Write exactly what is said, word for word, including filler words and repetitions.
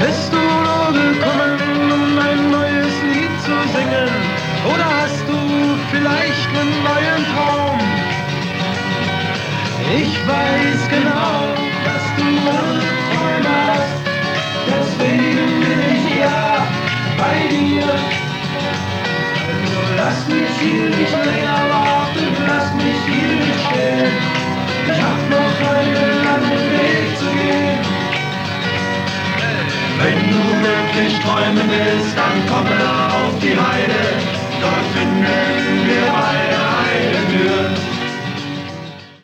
Bist du nur gekommen, um ein neues Lied zu singen? Oder hast du vielleicht einen neuen Traum? Ich weiß genau, dass du Träume hast, deswegen bin ich ja bei dir. Also lass mich hier nicht länger warten, lass mich hier nicht stehen. Ich hab noch einen langen Weg zu gehen. Wenn du wirklich träumen willst, dann komme auf die Heide, dort finden wir beide